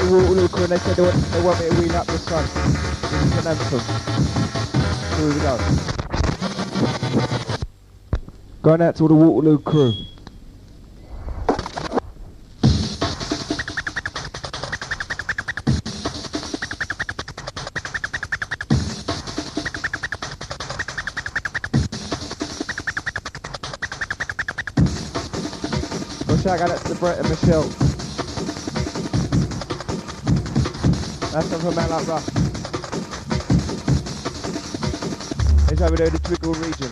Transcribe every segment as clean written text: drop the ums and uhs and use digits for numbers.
the Waterloo crew and they said they want me to wheel up the sun. This is an anthem. Here we go. Going out to all the Waterloo crew. Shout out to Brett and Michelle. That's from Malak Rough. It's over there in the Twickenham region.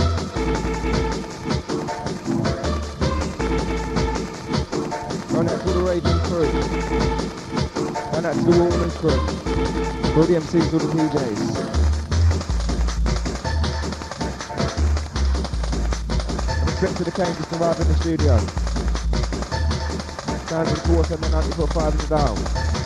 Going out to the Raging crew. Going out to the Waterloo crew. All the MCs, all the DJs. And respect to the Kane just arrived in the studio. Sounds in 479.5 in the dial.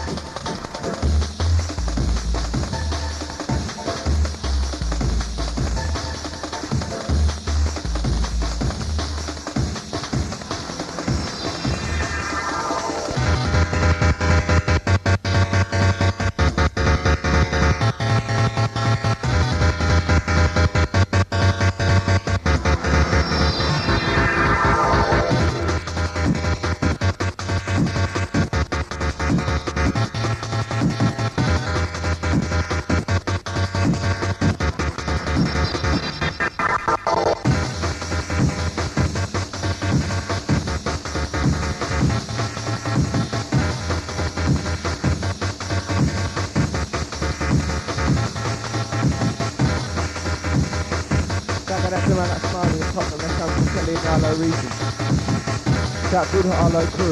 Shout out to the Arlo crew.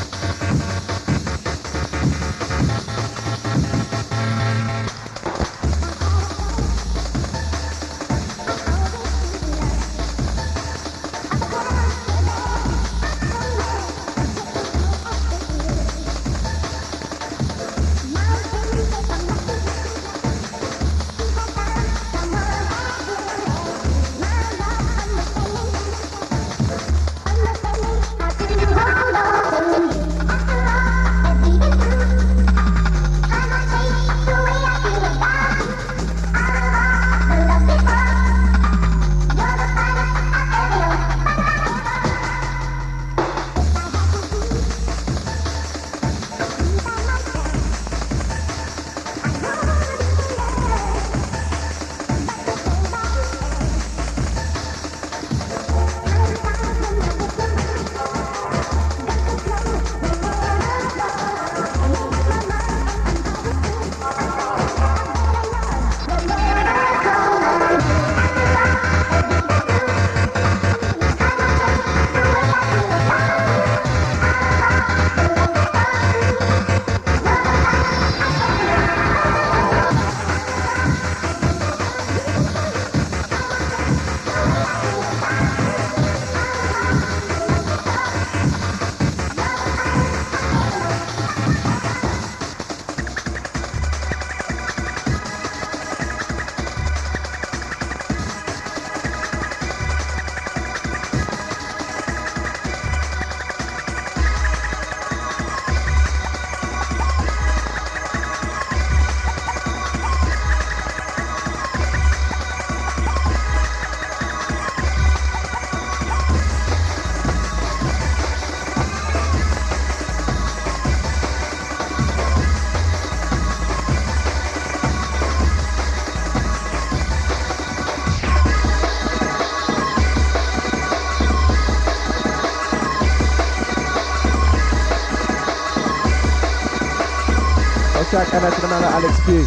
Track and that's the man like Alex Q.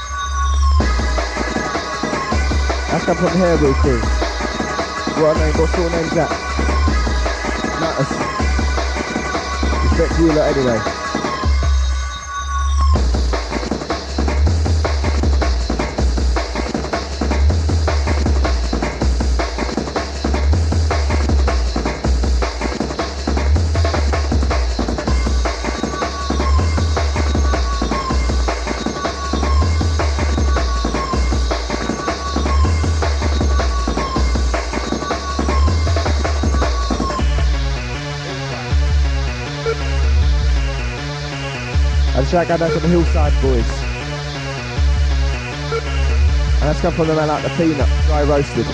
That's come from Hairwheel crew. What name? What's your name, Jack? Nutters. Respect to you lot anyway. Shout out to the Hillside Boys. And that's come from the man like the Peanut, dry roasted.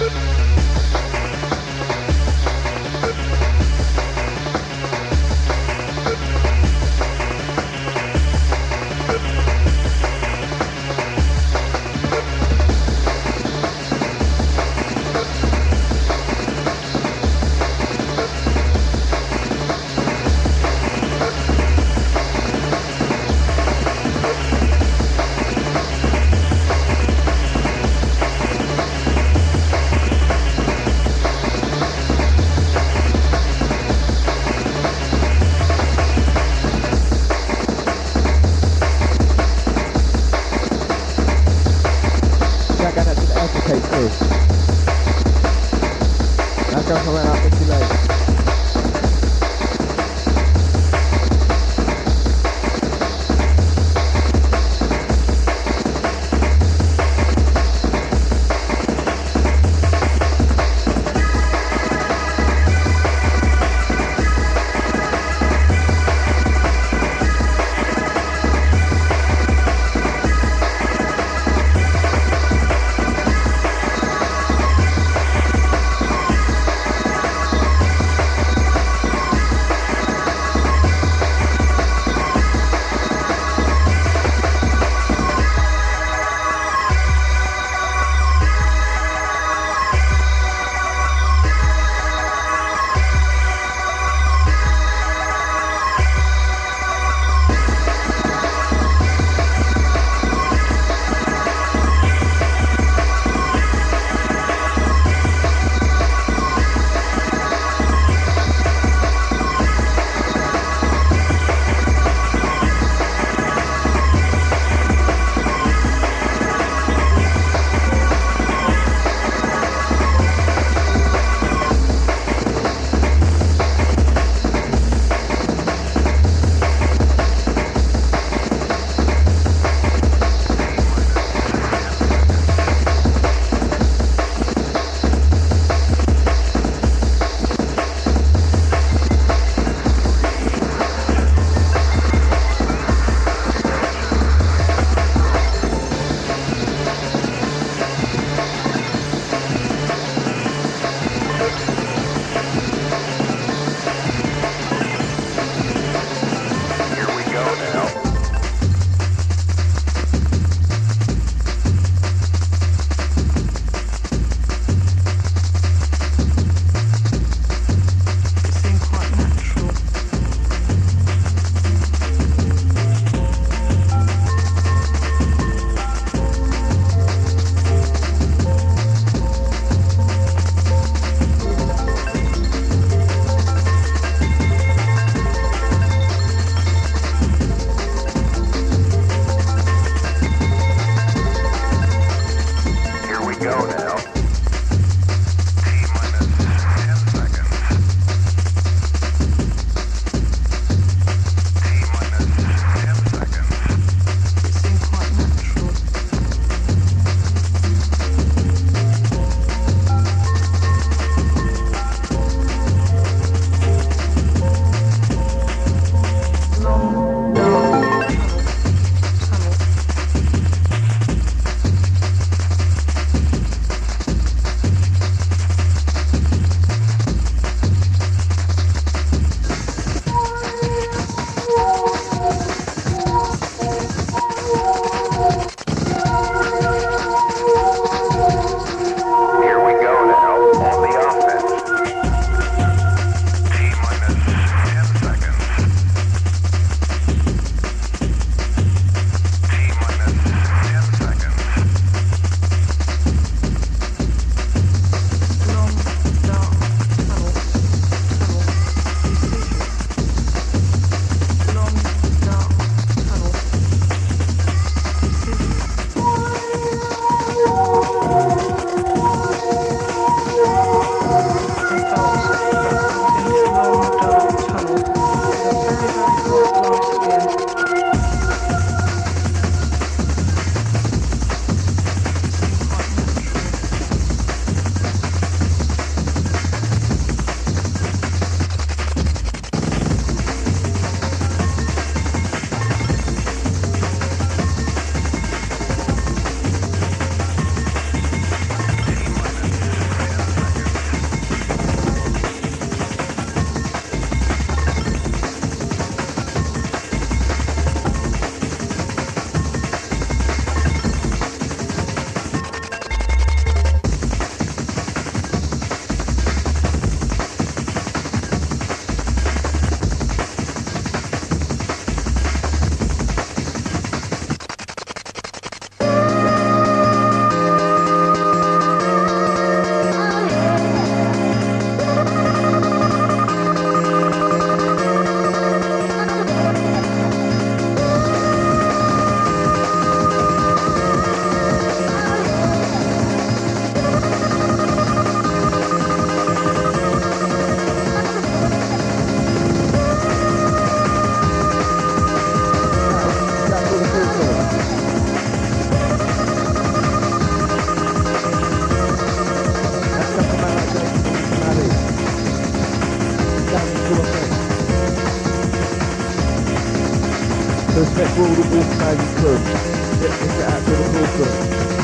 Rising crew. It's out to the full crew.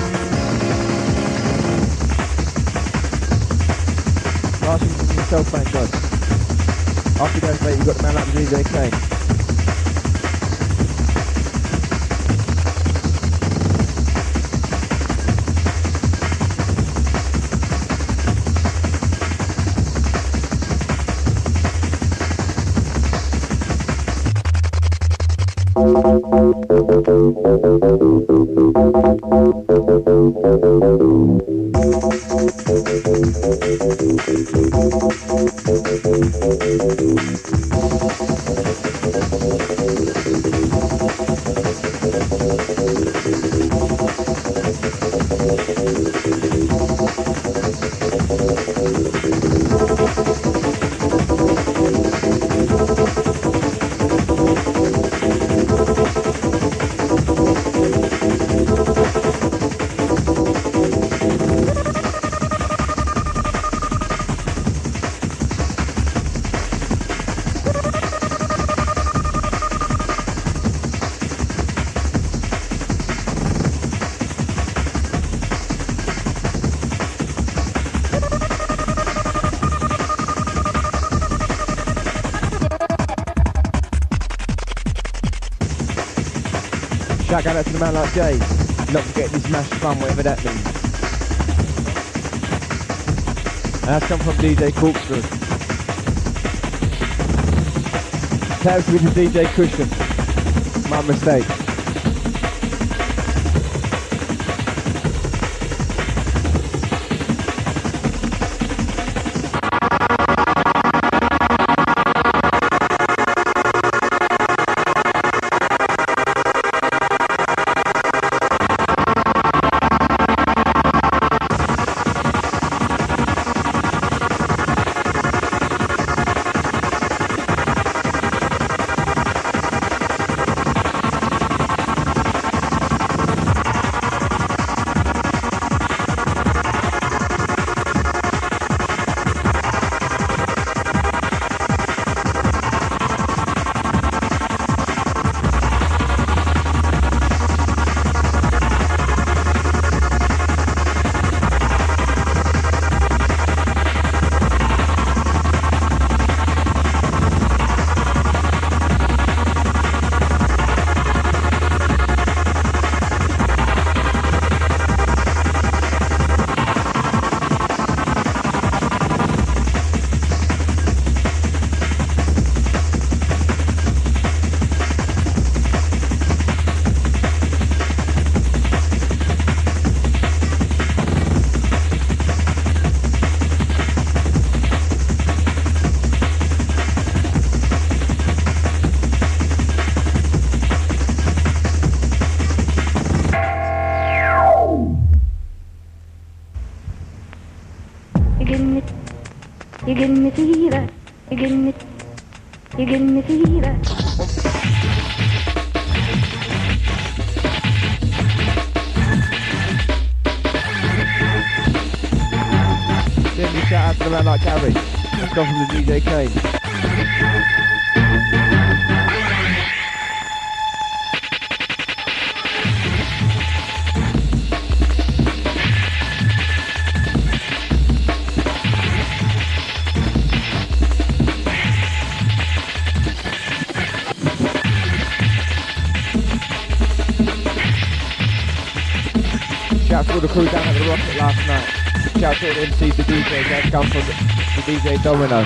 Washington yourself, thank God. Off you go, mate. You've got the man like DJ Kane. Shout out to the man like Jay. Not forgetting this mash fun, whatever that means. And that's come from DJ Corkscrew. Thanks to DJ Cushion. My mistake. You give me fever, you give me fever. Send me shout out to the man like Gary. That's gone from the DJ Kane. Shout out to all the crew down at the Rocket last night. Shout out to all the MCs, the DJs that come from the DJ Domino.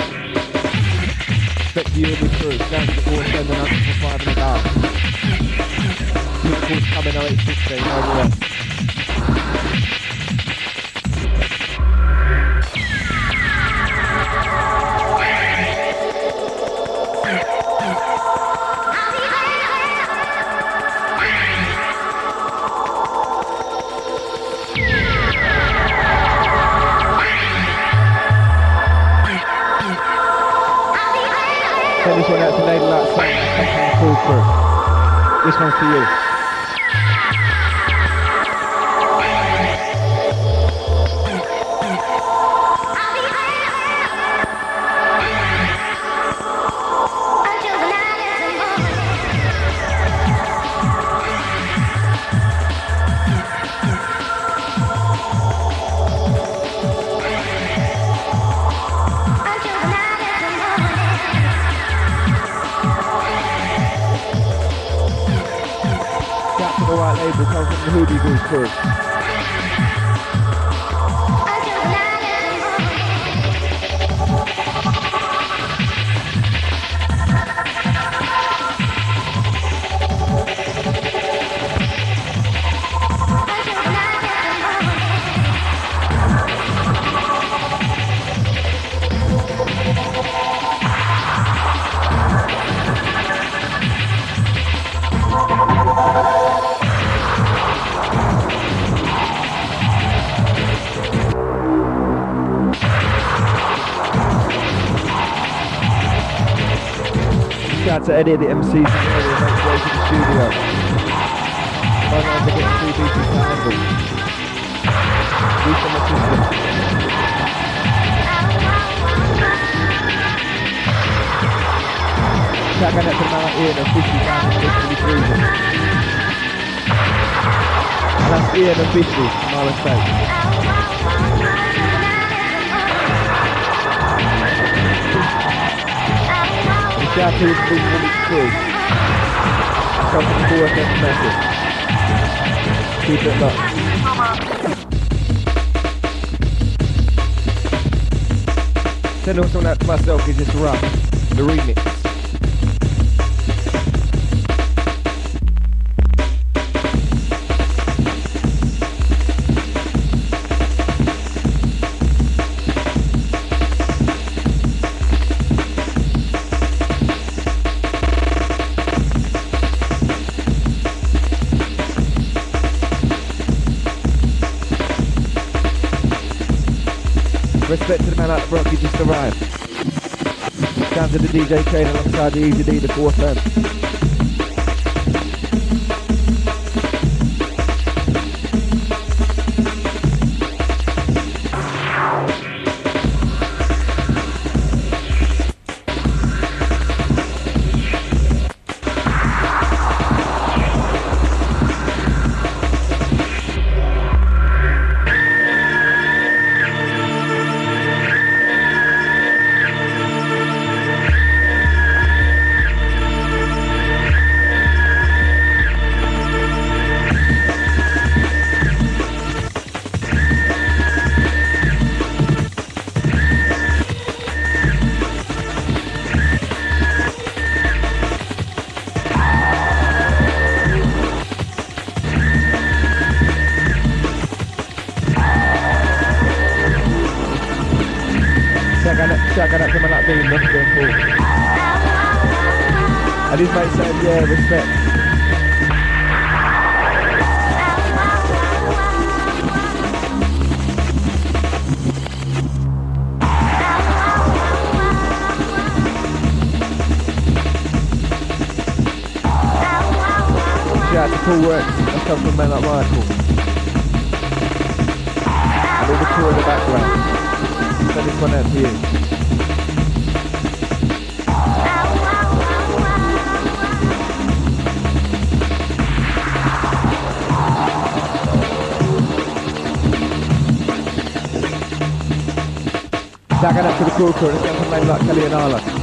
Respect to you and the crew. Down to the 4700 for 5 and a half. People coming 0816 over there. Send this one out to Lady Luck Song, that's cool crew. This one's for you. Shout to the white label, come from the Hoodie Group crew. Shout out to any of the MCs in the area who make way to the studio. My guys are getting 3 beats to handle. Do some assistance. Shout out to the man out here that's 50,000 literally cruising. And that's Ian and Fishy from Isle Estate. Shout out to his big woman's crew. Come from the 4FM message. Keep it locked. Send them something out to myself, it's just rough. The remix. Respect to the man out the Bronx, he just arrived. Down to the DJ train alongside the Easy D, the 4FM. Shout out to my like being left going forward. And his mate said, yeah, respect. Shout out to Paul Works, that's come from men like Michael. And all the crew in the background. Send this one out to you. Shout out to the cool crew, let's get some men like Kelly and Arla.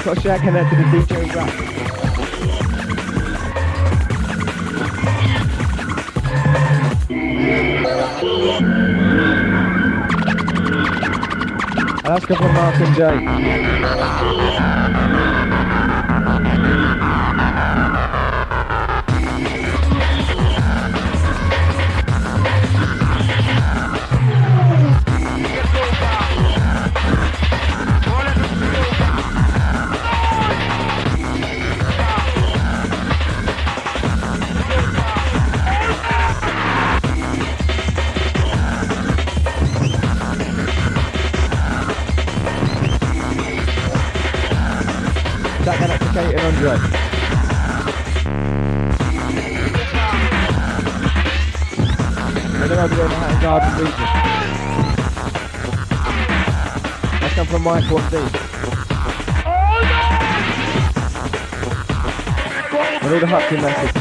Got a shout out to the DJ Rap. Alaska from Mark and Jay. Kate and Andre. And then over there in the Hatton Garden region. That's come from Michael and Steve. And all the Hutchin message.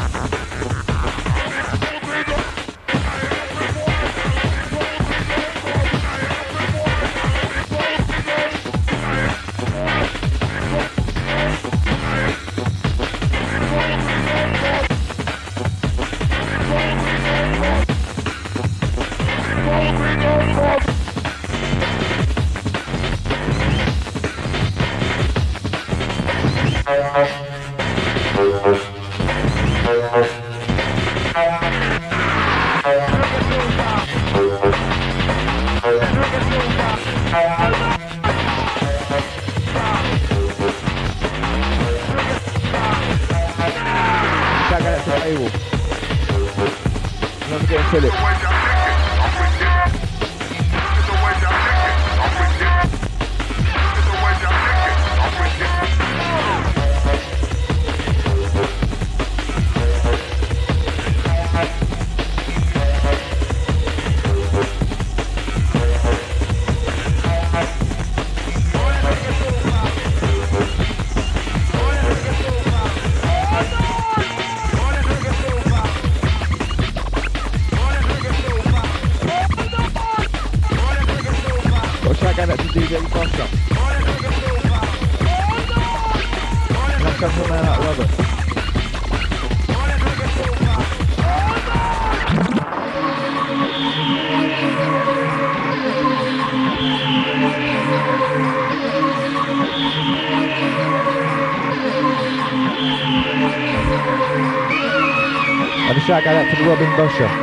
Shout out to the Robin Bosher.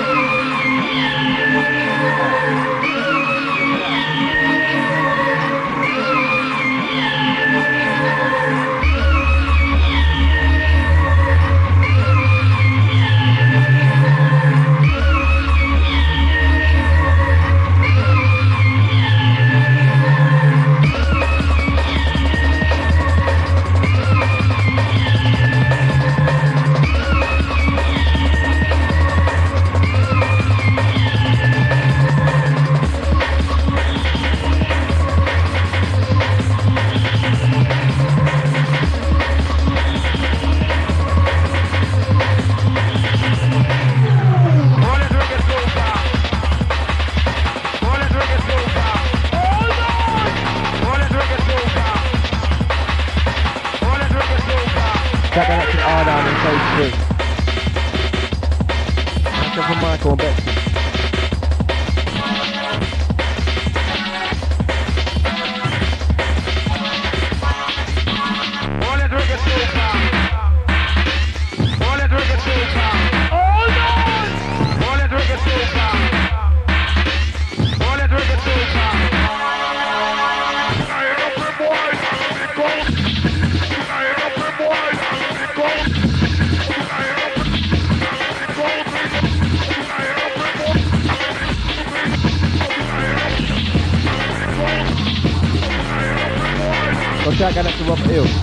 Shout out to Robert Hill.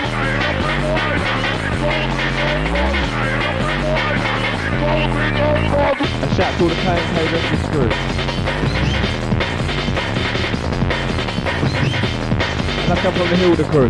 A shout to the K&K Rescue crew. And I come from the Hilda crew.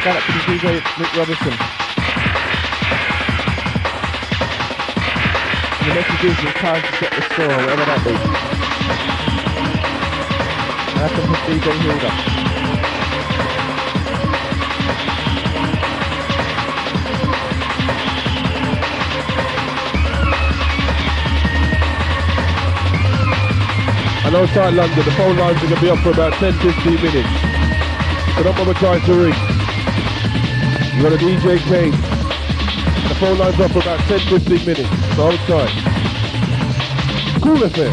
Shout out to the DJ Nick Robinson. And the message is it's time to set the score, whatever that be. And that's from DJ Hilda. And outside London, the phone lines are going to be up for about 10-15 minutes. So don't bother trying to ring. You got a DJ Kane. The phone line's up for about 10-15 minutes. So hold tight. Cool affair.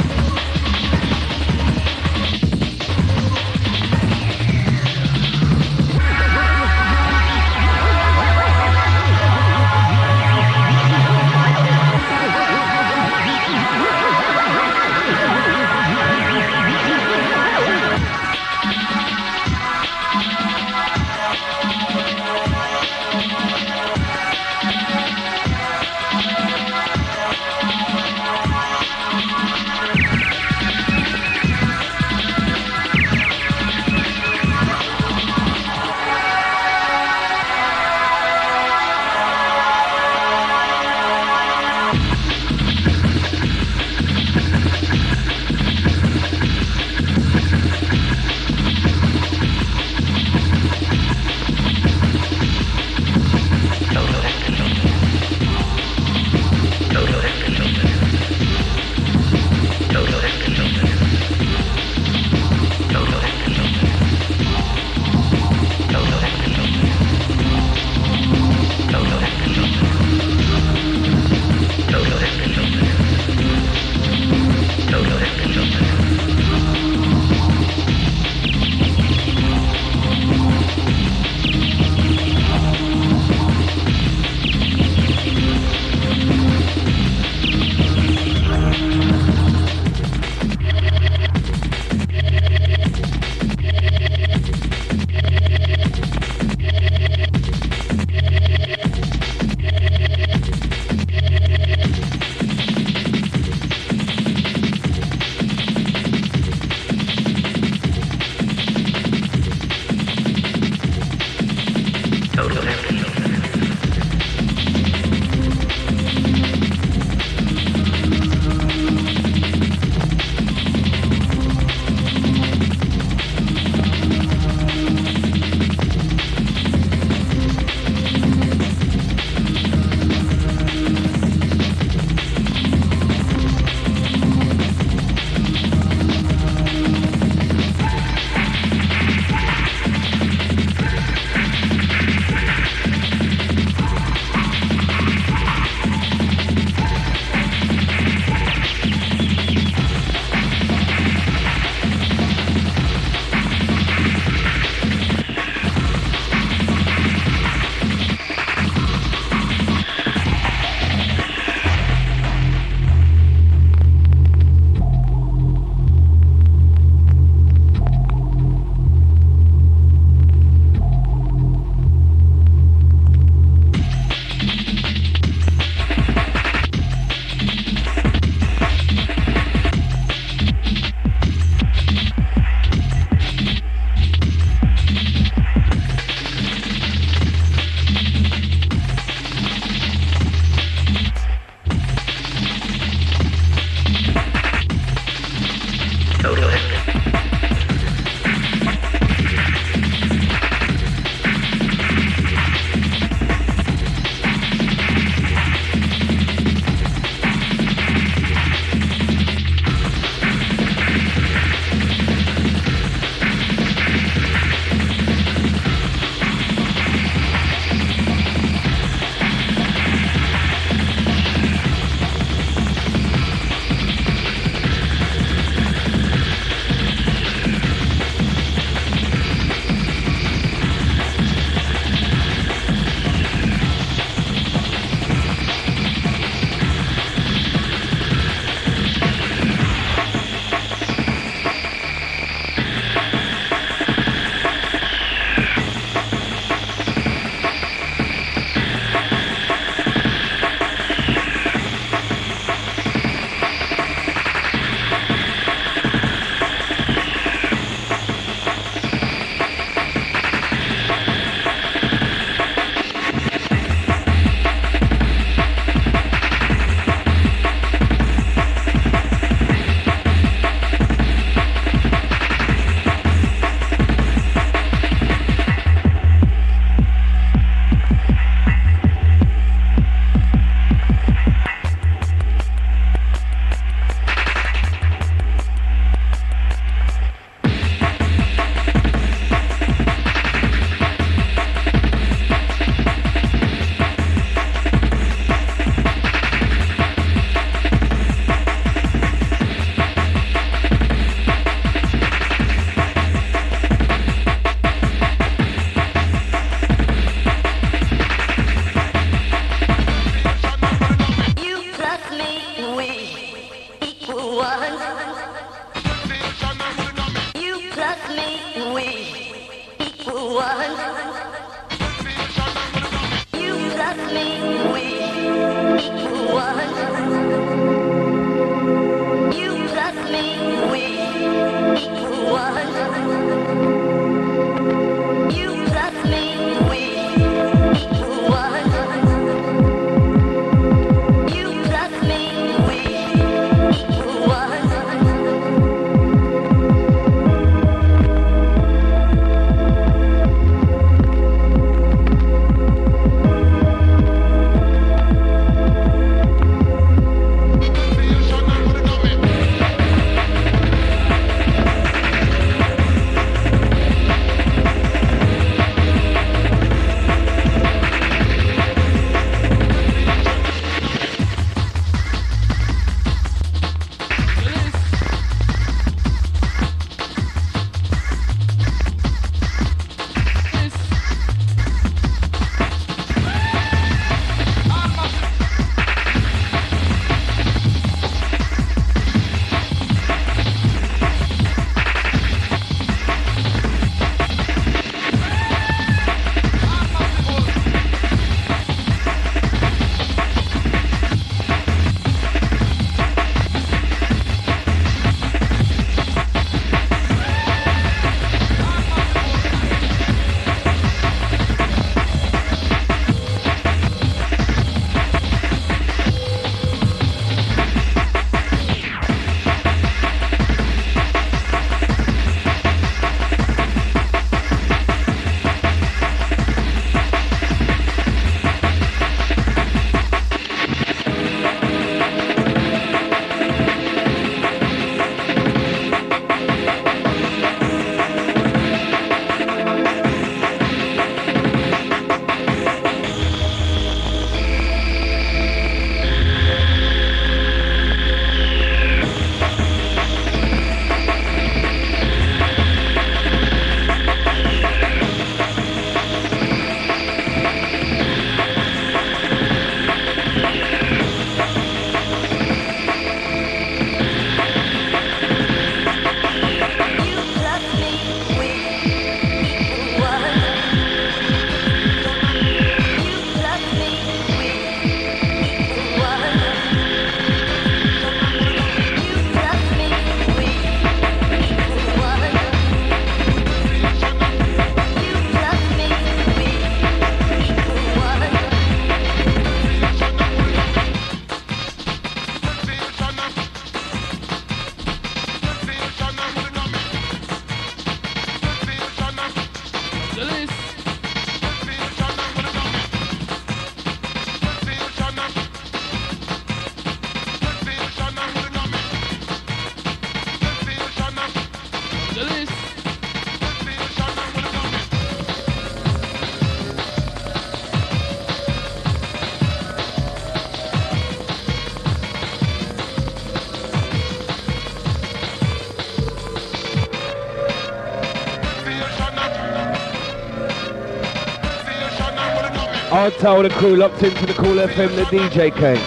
I'll tell the crew locked into the Cool FM, the DJ Kane.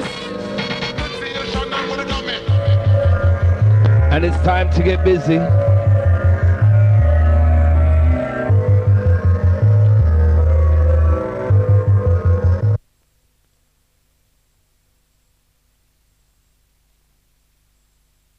And it's time to get busy.